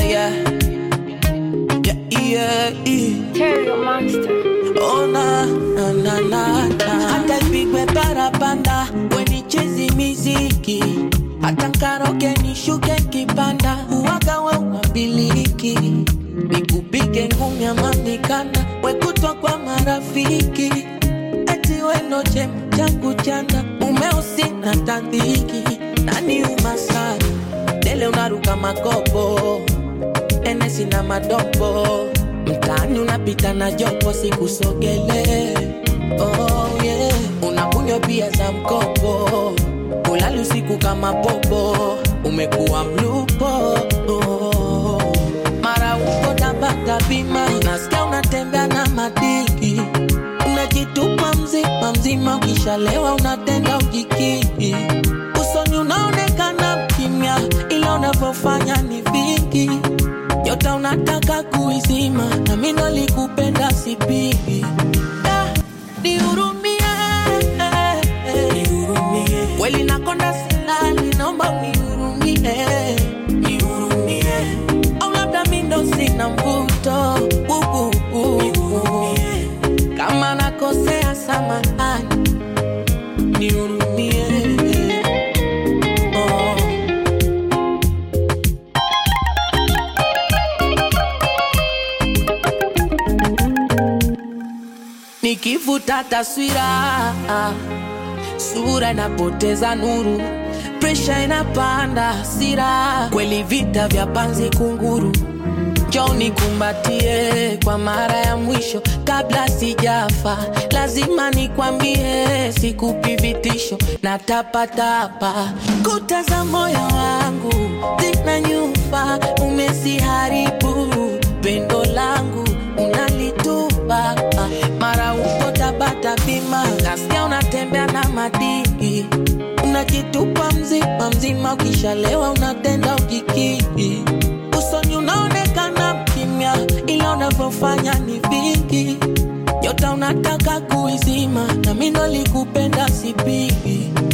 Yeah. Terry Monster. Oh na na na na na. Hata ipigwe parapanda weni chezi miziki, hata nkaroke nishuke kipanda uwaga we unabiliki, nikupige ngumi ama mikanda wekutwa kwa marafiki, eti weno chema changu chanda umeusi na tandiki, nani umasari dele unaruka makopo enesi na madopo, mtaani unapita na jopo sikusogele. Oh yeah, unakunywa pia za mkopo, kulali usiku kama popo, umekuwa mlupo. Mara uko tabata bima, nasikia unatembea na madiki, unajitupa mzima mzima, ukishalewa unatenda ujikiki, usoni unaonekana kimya, ila unapofanya ni vingi. Yota unataka kuizima, na mimi nalikupenda sipigi. Nihurumie, nihurumie. Kweli nakonda silali, naomba nihurumie, nihurumie. Au labda mimi ndo sina mvuto, nihurumie. Kama nakosea samahani, nihurumie. Nikivuta taswira, sura inapoteza nuru, pressure inapanda hasira, kweli vita vya panzi kunguru. Njoo nikumbatie kwa mara ya mwisho kabla sijafa, lazima nikwambie sikupi vitisho na tapa kuta za moyo wangu zina nyufa, umesiharibu pendo langu unalitupa. Mara uko tabata bima, nasikia unatembea na madiki, unajitupa mzima mzima, ukishalewa unatenda ujikiki, usoni unaonekana kimya, ila unavyofanya ni vingi. Yota unataka kuizima, na mimi nalikupenda sipigi.